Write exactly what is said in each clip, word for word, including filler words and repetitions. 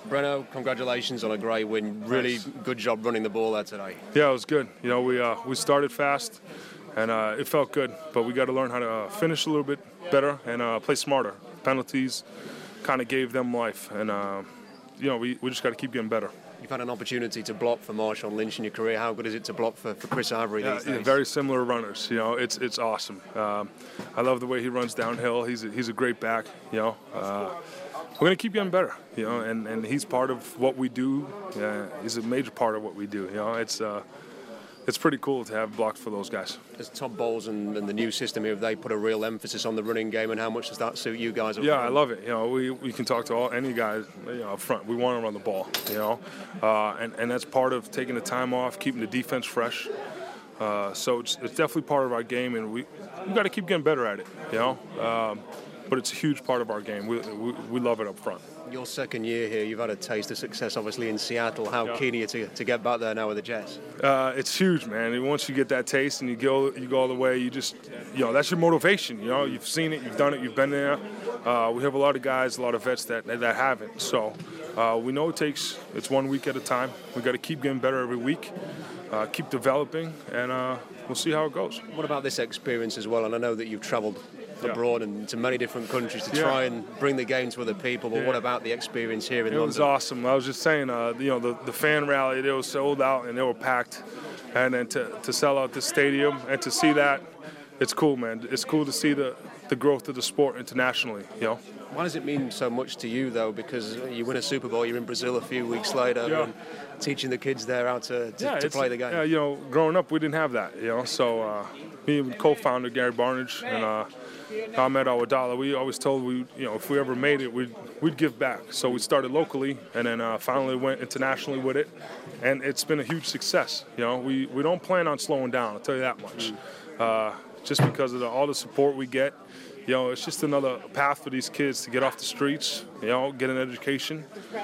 Breno, congratulations on a great win. Really Thanks. good job running the ball there today. Yeah, it was good. You know, we uh, we started fast, and uh, it felt good. But we got to learn how to uh, finish a little bit better and uh, play smarter. Penalties kind of gave them life, and uh, you know, we, we just got to keep getting better. You've had an opportunity to block for Marshawn Lynch in your career. How good is it to block for, for Chris Ivory Yeah, these days? yeah, very similar runners. You know, it's it's awesome. Um, I love the way he runs downhill. He's a, he's a great back. You know, uh, we're gonna keep getting better. You know, and, and he's part of what we do. Yeah, he's a major part of what we do. You know, it's uh, it's pretty cool to have blocked for those guys. As Todd Bowles and, and the new system here, have they put a real emphasis on the running game, and how much does that suit you guys? Up Yeah, front? I love it. You know, we, we can talk to all any guys, you know, up front. We want to run the ball, you know, uh, and and that's part of taking the time off, keeping the defense fresh. Uh, so it's, it's definitely part of our game, and we we got to keep getting better at it, you know. Um, but it's a huge part of our game. We, we we love it up front. Your second year here, you've had a taste of success, obviously, in Seattle. How Yeah. keen are you to, to get back there now with the Jets? Uh, it's huge, man. And once you get that taste and you go, you go all the way. You just, you know, that's your motivation. You know, you've seen it, you've done it, you've been there. Uh, we have a lot of guys, a lot of vets that that haven't. So uh, we know it takes. It's one week at a time. We got to keep getting better every week, uh, keep developing, and uh, we'll see how it goes. What about this experience as well? And I know that you've travelled Yeah. abroad and to many different countries to Yeah. try and bring the game to other people. But Yeah. what about the experience here in It London? was awesome. I was just saying, uh, you know, the, the fan rally, they were sold out and they were packed. And then to, to sell out the stadium and to see that, it's cool, man. It's cool to see the, the growth of the sport internationally, you know. Why does it mean so much to you, though? Because you win a Super Bowl, you're in Brazil a few weeks later, Yeah. and teaching the kids there how to, to, Yeah, to it's- play the game. Yeah, you know, growing up, we didn't have that, you know. So uh, me and co-founder Gary Barnage and uh, Ahmed Awadallah, we always told we, you know, if we ever made it, we'd we'd give back. So we started locally, and then uh, finally went internationally with it, and it's been a huge success. You know, we we don't plan on slowing down. I'll tell you that much. Uh, just because of the, all the support we get. You know, it's just another path for these kids to get off the streets, you know, get an education,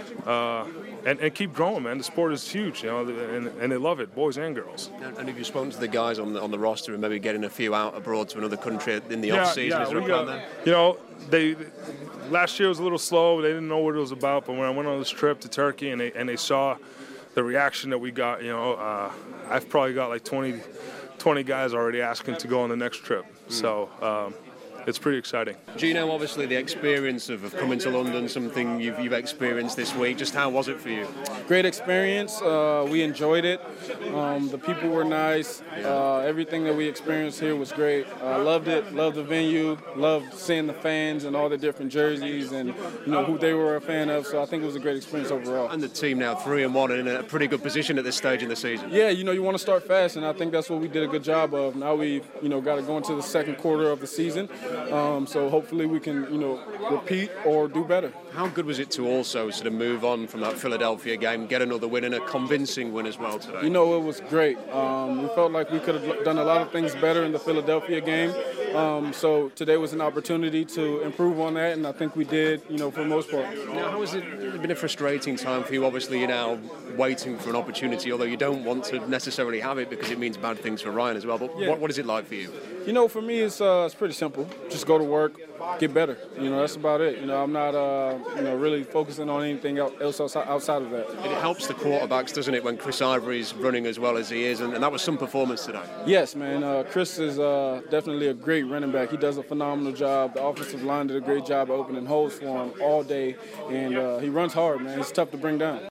uh, and, and keep growing, man. The sport is huge, you know, and, and they love it, boys and girls. And, and have you spoken to the guys on the, on the roster and maybe getting a few out abroad to another country in the Yeah, off-season? yeah, Is there a we plan got- there? You know, they last year was a little slow. They didn't know what it was about, but when I went on this trip to Turkey and they and they saw the reaction that we got, you know, uh, I've probably got like twenty, twenty guys already asking to go on the next trip. So. Um, It's pretty exciting. Gino, obviously the experience of, of coming to London, something you've, you've experienced this week, just how was it for you? Great experience. Uh, we enjoyed it. Um, the people were nice. Uh, everything that we experienced here was great. I uh, loved it. Loved the venue. Loved seeing the fans and all the different jerseys and you know who they were a fan of. So I think it was a great experience overall. And the team now three and one and in a pretty good position at this stage in the season. Yeah, you know you want to start fast, and I think that's what we did a good job of. Now we you know got to go into the second quarter of the season. Um, so hopefully we can, you know, repeat or do better. How good was it to also sort of move on from that Philadelphia game, get another win and a convincing win as well today? You know, it was great. Um, we felt like we could have done a lot of things better in the Philadelphia game. Um, so today was an opportunity to improve on that, and I think we did, you know, for the most part. Now, how has it been a frustrating time for you? Obviously, you're now waiting for an opportunity, although you don't want to necessarily have it because it means bad things for Ryan as well. But Yeah. what, what is it like for you? You know, for me, it's uh, it's pretty simple. Just go to work, get better. You know, that's about it. You know, I'm not, uh, you know, really focusing on anything else outside, outside of that. It helps the quarterbacks, doesn't it, when Chris Ivory's running as well as he is, and, and that was some performance today. Yes, man. Uh, Chris is uh, definitely a great running back. He does a phenomenal job. The offensive line did a great job of opening holes for him all day, and uh, he runs hard, man. He's tough to bring down.